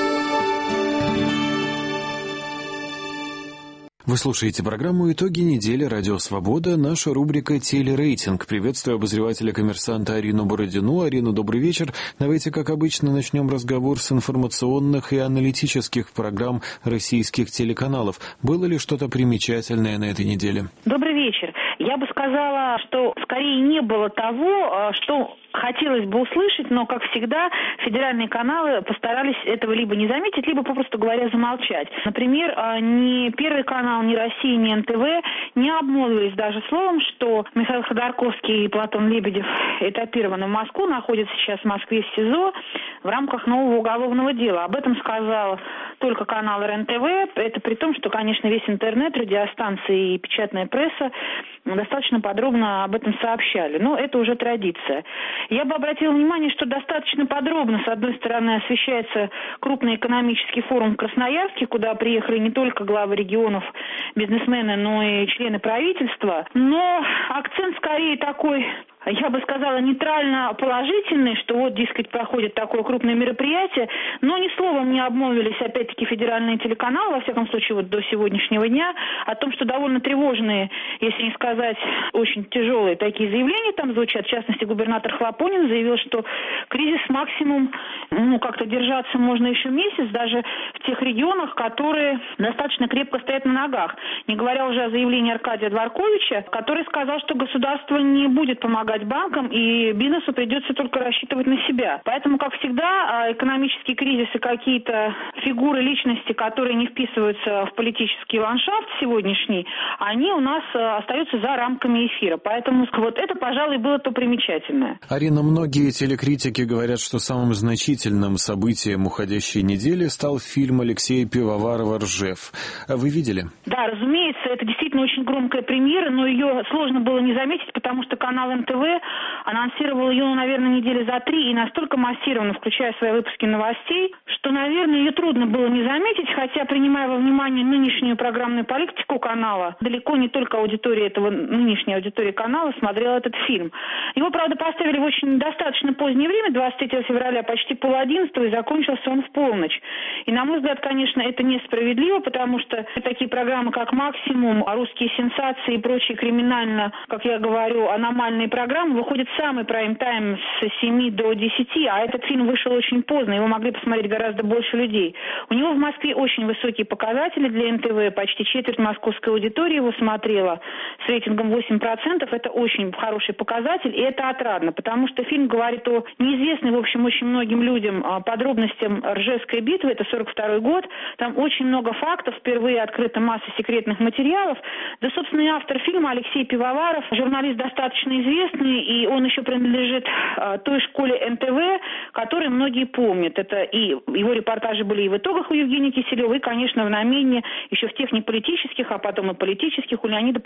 Вы слушаете программу «Итоги недели. Радио Свобода». Наша рубрика «Телерейтинг». Приветствую обозревателя «Коммерсанта» Арину Бородину. Арина, добрый вечер. Давайте, как обычно, начнем разговор с информационных и аналитических программ российских телеканалов. Было ли что-то примечательное на этой неделе? Добрый вечер. Я бы сказала, что скорее не было того, что хотелось бы услышать, но, как всегда, федеральные каналы постарались этого либо не заметить, либо, попросту говоря, замолчать. Например, ни Первый канал, ни Россия, ни эн тэ вэ не обмолвились даже словом, что Михаил Ходорковский и Платон Лебедев этапированы в Москву, находятся сейчас в Москве в СИЗО в рамках нового уголовного дела. Об этом сказал только канал эр эн тэ вэ. Это при том, что, конечно, весь интернет, радиостанции и печатная пресса достаточно подробно об этом сообщали. Но это уже традиция. Я бы обратила внимание, что достаточно подробно, с одной стороны, освещается крупный экономический форум в Красноярске, куда приехали не только главы регионов, бизнесмены, но и члены правительства. Но акцент скорее такой, я бы сказала, нейтрально-положительный, что вот, дескать, проходит такое крупное мероприятие, но ни словом не обмолвились, опять-таки, федеральные телеканалы, во всяком случае, вот до сегодняшнего дня, о том, что довольно тревожные, если не сказать, очень тяжелые такие заявления там звучат. В частности, губернатор Хлопонин заявил, что кризис максимум, ну, как-то держаться можно еще месяц, даже в тех регионах, которые достаточно крепко стоят на ногах. Не говоря уже о заявлении Аркадия Дворковича, который сказал, что государство не будет помогать банкам, и бизнесу придется только рассчитывать на себя. Поэтому, как всегда, экономический кризис и какие-то фигуры личности, которые не вписываются в политический ландшафт сегодняшний, они у нас остаются за рамками эфира. Поэтому вот это, пожалуй, было то примечательное. Арина, многие телекритики говорят, что самым значительным событием уходящей недели стал фильм Алексея Пивоварова «Ржев». Вы видели? Да, разумеется, это действительно очень громкая премьера, но ее сложно было не заметить, потому что канал эн тэ вэ анонсировал ее, наверное, недели за три и настолько массированно, включая свои выпуски новостей, что, наверное, ее трудно было не заметить, хотя, принимая во внимание нынешнюю программную политику канала, далеко не только аудитория этого, нынешняя аудитория канала смотрела этот фильм. Его, правда, поставили в очень достаточно позднее время, двадцать третьего февраля, почти пол одиннадцатого, и закончился он в полночь. И, на мой взгляд, конечно, это несправедливо, потому что такие программы, как «Максимум», «Русские сенсации» и прочие криминально, как я говорю, аномальные программы, выходит самый прайм-тайм с семи до десяти, а этот фильм вышел очень поздно, его могли посмотреть гораздо больше людей. У него в Москве очень высокие показатели для эн тэ вэ, почти четверть московской аудитории его смотрела с рейтингом восемь процентов, это очень хороший показатель, и это отрадно, потому что фильм говорит о неизвестной, в общем, очень многим людям подробностям Ржевской битвы, это сорок второй год, там очень много фактов, впервые открыта масса секретных материалов, да, собственно, и автор фильма Алексей Пивоваров, журналист достаточно известный, и он еще принадлежит а, той школе эн тэ вэ, которую многие помнят. Это и его репортажи были и в итогах у Евгения Киселева, и, конечно, в «Намене», еще в тех не политических, а потом и политических у Леонида Парфенова.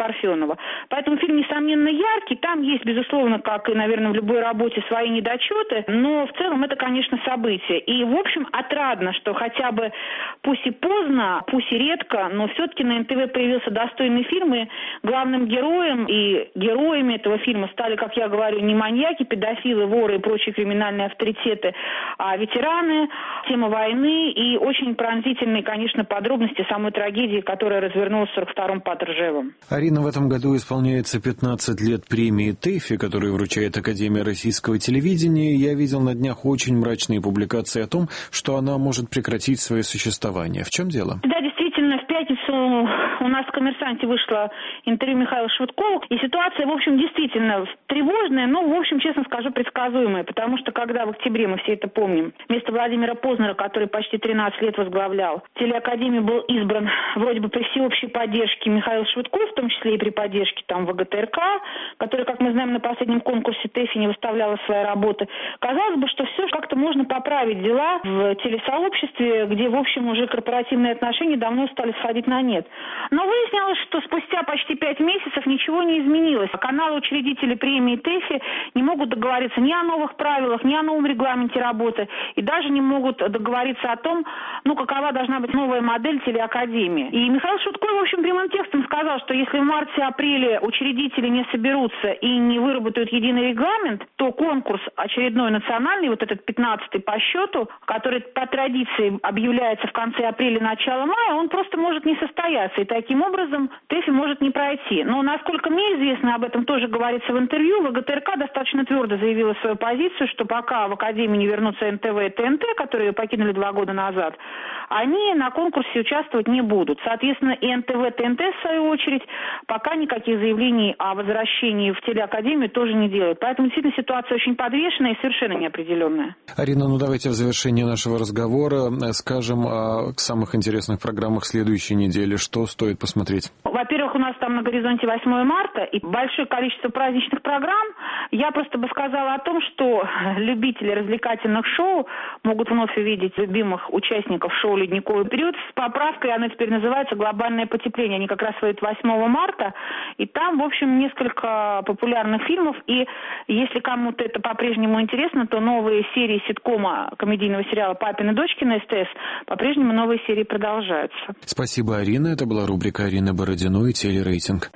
Устинова. Поэтому фильм, несомненно, яркий. Там есть, безусловно, как и, наверное, в любой работе, свои недочеты. Но в целом это, конечно, событие. И, в общем, отрадно, что хотя бы, пусть и поздно, пусть и редко, но все-таки на эн тэ вэ появился достойный фильм. И главным героем и героями этого фильма стали, как я говорю, не маньяки, педофилы, воры и прочие криминальные авторитеты, а ветераны, тема войны и очень пронзительные, конечно, подробности самой трагедии, которая развернулась в сорок втором под Ржевом. Арина, в этом году исполняется пятнадцать лет премии ТЭФИ, которую вручает Академия российского телевидения. Я видел на днях очень мрачные публикации о том, что она может прекратить свое существование. В чем дело? Да, действительно, в пятницу у нас в «Коммерсанте» вышло интервью Михаила Швыдкова, и ситуация, в общем, действительно тревожная, но, в общем, честно скажу, предсказуемая, потому что, когда в октябре, мы все это помним, вместо Владимира Познера, который почти тринадцать лет возглавлял телеакадемию, был избран вроде бы при всеобщей поддержке Михаил Швыдков, в том числе и при поддержке там вэ гэ тэ эр ка, которая, как мы знаем, на последнем конкурсе ТЭФИ не выставляла свои работы. Казалось бы, что все как-то можно поправить дела в телесообществе, где, в общем, уже корпоративные отношения давно стали сходить на нет. Но выяснилось, что спустя почти пять месяцев ничего не изменилось. Каналы-учредители премии ТЭФИ не могут договориться ни о новых правилах, ни о новом регламенте работы, и даже не могут договориться о том, ну, какова должна быть новая модель телеакадемии. И Михаил Швыдков, в общем, прямым текстом сказал, что если в марте-апреле учредители не соберутся и не выработают единый регламент, то конкурс очередной национальный, вот этот пятнадцатый по счету, который по традиции объявляется в конце апреля, начало мая, он просто может не состояться. И таким образом ТЭФИ может не пройти. Но, насколько мне известно, об этом тоже говорится в интервью, вэ гэ тэ эр ка достаточно твердо заявила свою позицию, что пока в Академию не вернутся эн тэ вэ и тэ эн тэ, которые ее покинули два года назад, они на конкурсе участвовать не будут. Соответственно, и эн тэ вэ, тэ эн тэ, в свою очередь, пока никаких заявлений о возвращении в телеакадемию тоже не делают. Поэтому, действительно, ситуация очень подвешенная и совершенно неопределенная. Арина, ну давайте в завершении нашего разговора скажем о самых интересных программах следующей недели. Что стоит посмотреть? Во-первых, у нас там на горизонте восьмое марта и большое количество праздничных программ. Я просто бы сказала о том, что любители развлекательных шоу могут вновь увидеть любимых участников шоу «Ледниковый период». С поправкой она теперь называется «Глобальное потепление». Они как раз выйдут восьмого марта. И там, в общем, несколько популярных фильмов. И если кому-то это по-прежнему интересно, то новые серии ситкома, комедийного сериала «Папины дочки» на эс тэ эс, по-прежнему новые серии продолжаются. Спасибо, Арина. Это была рубрика Арины Бородиной «Телерейтинг».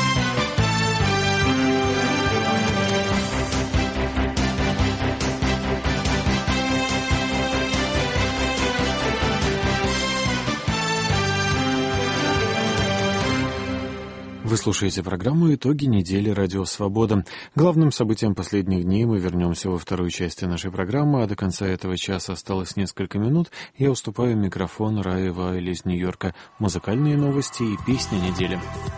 Вы слушаете программу «Итоги недели. Радио Свобода». Главным событием последних дней мы вернемся во второй части нашей программы, а до конца этого часа осталось несколько минут. Я уступаю микрофон Рае Вайле из Нью-Йорка. Музыкальные новости и песни недели.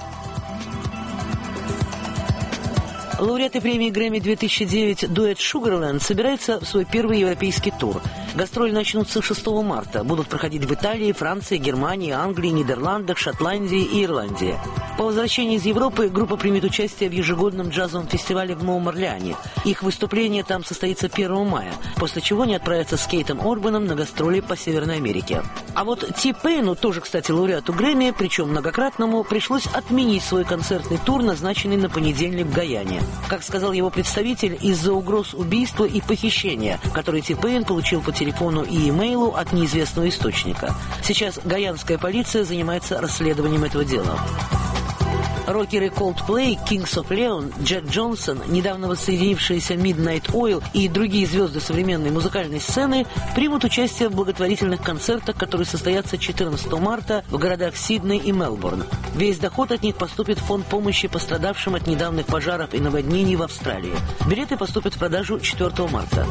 Лауреаты премии Грэмми две тысячи девять дуэт «Шугарлэнд» собирается в свой первый европейский тур. Гастроли начнутся шестого марта. Будут проходить в Италии, Франции, Германии, Англии, Нидерландах, Шотландии и Ирландии. По возвращении из Европы группа примет участие в ежегодном джазовом фестивале в Новом Орлеане. Их выступление там состоится первого мая, после чего они отправятся с Кейтом Орбаном на гастроли по Северной Америке. А вот Ти-Пейну, тоже, кстати, лауреату Грэмми, причем многократному, пришлось отменить свой концертный тур, назначенный на понедельник в Гаяне. Как сказал его представитель, из-за угроз убийства и похищения, которые Ти-Пейн получил по телефону и имейлу от неизвестного источника. Сейчас гаянская полиция занимается расследованием этого дела. Рокеры Coldplay, Kings of Leon, Джек Джонсон, недавно воссоединившиеся Midnight Oil и другие звезды современной музыкальной сцены примут участие в благотворительных концертах, которые состоятся четырнадцатого марта в городах Сидней и Мелбурн. Весь доход от них поступит в фонд помощи пострадавшим от недавних пожаров и наводнений в Австралии. Билеты поступят в продажу четвёртого марта.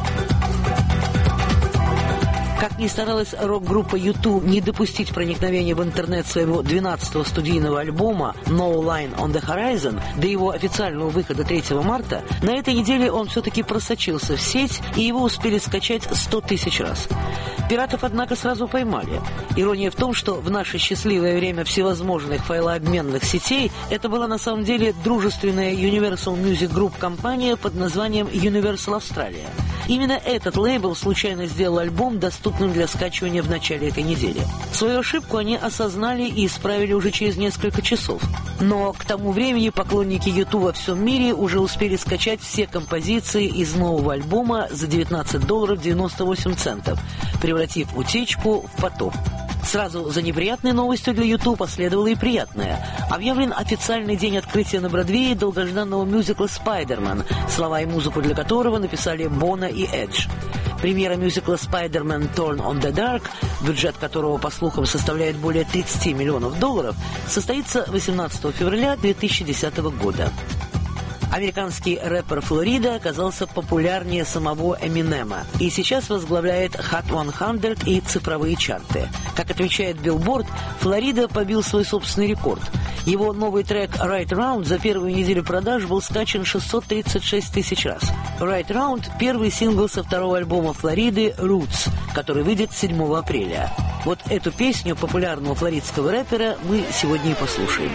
Как ни старалась рок-группа ю ту не допустить проникновения в интернет своего двенадцатого студийного альбома No Line on the Horizon до его официального выхода третьего марта, на этой неделе он все-таки просочился в сеть, и его успели скачать сто тысяч раз. Пиратов, однако, сразу поймали. Ирония в том, что в наше счастливое время всевозможных файлообменных сетей это была на самом деле дружественная Universal Music Group компания под названием Universal Australia. Именно этот лейбл случайно сделал альбом доступным доступным для скачивания в начале этой недели. Свою ошибку они осознали и исправили уже через несколько часов. Но к тому времени поклонники YouTube во всем мире уже успели скачать все композиции из нового альбома за девятнадцать долларов девяносто восемь центов, превратив утечку в поток. Сразу за неприятной новостью для YouTube последовала и приятная. Объявлен официальный день открытия на Бродвее долгожданного мюзикла «Спайдермен», слова и музыку для которого написали Боно и Эдж. Премьера мюзикла «Spider-Man Turn on the Dark», бюджет которого, по слухам, составляет более тридцать миллионов долларов, состоится восемнадцатого февраля две тысячи десятого года. Американский рэпер Флорида оказался популярнее самого Эминема и сейчас возглавляет Hot сто и цифровые чарты. Как отмечает Billboard, Флорида побил свой собственный рекорд. Его новый трек «Right Round» за первую неделю продаж был скачан шестьсот тридцать шесть тысяч раз. «Right Round» — первый сингл со второго альбома Флориды «Roots», который выйдет седьмого апреля. Вот эту песню популярного флоридского рэпера мы сегодня и послушаем.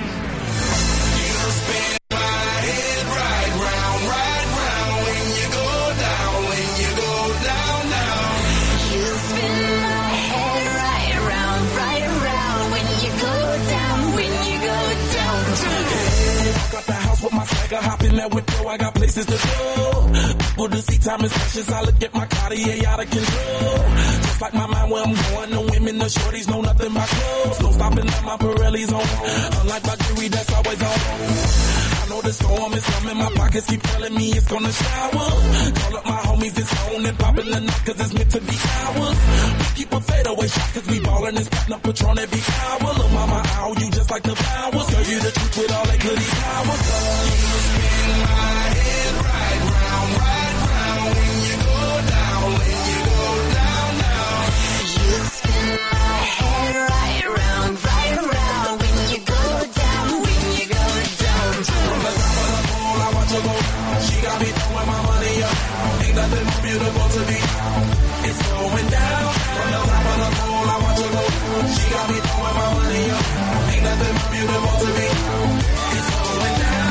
Hop in that window, I got places to go. People to see, time is precious. I look at my Cartier out of control. Just like my mind where I'm going. The women, the shorties know nothing but clothes. No stopping at my Pirelli's on. Unlike my jewelry, that's always on. I know the storm is coming. My pockets keep telling me it's gonna shower. Call up my homies, it's on and popping the night cause it's meant to be ours. We keep a fadeaway shot cause we ballin' and spittin' up Patron every hour. Look, mama, ow, you just like the flowers. Girl, you the truth with all that goody powers. Spin my head right round, right round when you go down, when you go down, down. You spin my head right round, right round when you go down, when you go down. From the top of the pool, I watch her go. She got me throwing my money up. Ain't nothing more beautiful to me. It's going down. From the top of the pool, I watch her go. She got me throwing my money up. Ain't nothing more beautiful to me. It's going down.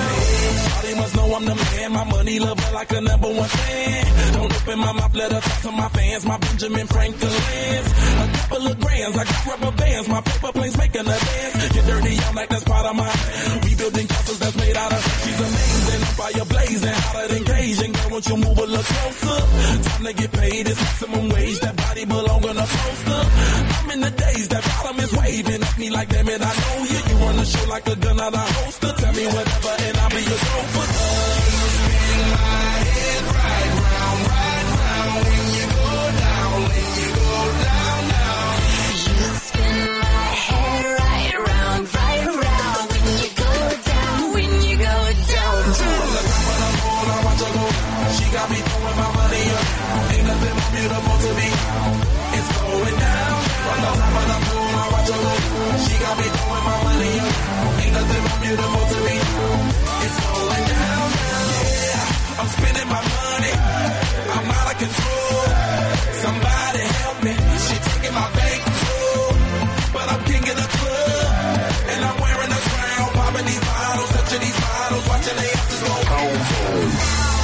They must know I'm the man, my money lover like a number one fan. Don't open my mouth, let her talk to my fans, my Benjamin Franklin's. A couple of grands, I got rubber bands, my paper planes making a dance. Get dirty, I'm like that's part of my. We building castles that's made out of. She's amazing, I'm fire blazing, hotter than Cajun. Girl, won't you move a little closer? Time to get paid, it's maximum wage, that body belong on a poster. I'm in the days, that bottom is waving at me like damn it, I know you. You run the show like a gun out of holster. Tell me whatever and I'll be your sofa. You spin my head right round, right round when you go down, when you go down, down. You spin my head right round, right round when you go down, when you go down. From the top of the pool, I watch her go. She got me throwing my money up. Ain't nothing more beautiful to me. It's going down. From the top of the pool, I watch her go. She got me throwing my money up. Ain't nothing more beautiful to me. It's going down. I'm spending my money, I'm out of control. Somebody help me, she taking my bankroll. But I'm king of the club, and I'm wearing a crown. Popping these bottles, touching these bottles, watching the asses go home.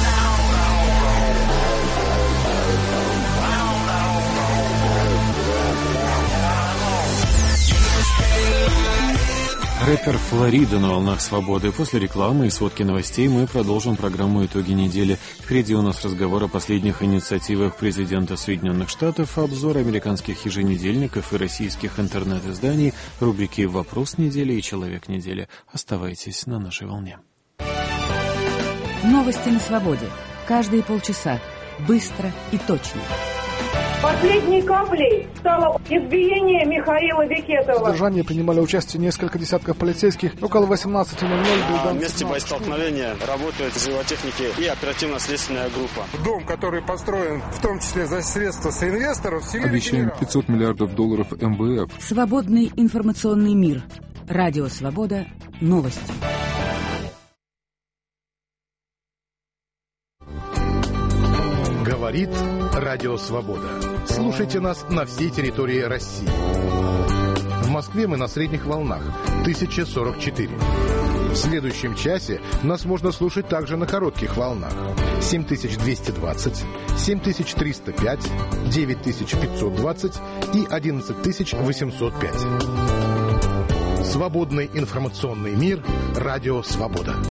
Рэпер Флорида на волнах свободы. После рекламы и сводки новостей мы продолжим программу «Итоги недели». Впереди у нас разговор о последних инициативах президента Соединенных Штатов, обзор американских еженедельников и российских интернет-изданий, рубрики «Вопрос недели» и «Человек недели». Оставайтесь на нашей волне. Новости на свободе. Каждые полчаса. Быстро и точно. Последней каплей стало избиение Михаила Бекетова. В задержании принимали участие несколько десятков полицейских. Около восемнадцати ноль ноль был в месте боестолкновения работают животехники и оперативно-следственная группа. Дом, который построен в том числе за средства с инвесторов. Обещаем пятьсот миллиардов долларов эм вэ эф. Свободный информационный мир. Радио Свобода. Новости. Говорит Радио Свобода. Слушайте нас на всей территории России. В Москве мы на средних волнах тысяча сорок четыре. В следующем часе нас можно слушать также на коротких волнах. семь тысяч двести двадцать, семь тысяч триста пять, девять тысяч пятьсот двадцать и одиннадцать тысяч восемьсот пять. Свободный информационный мир. Радио «Свобода».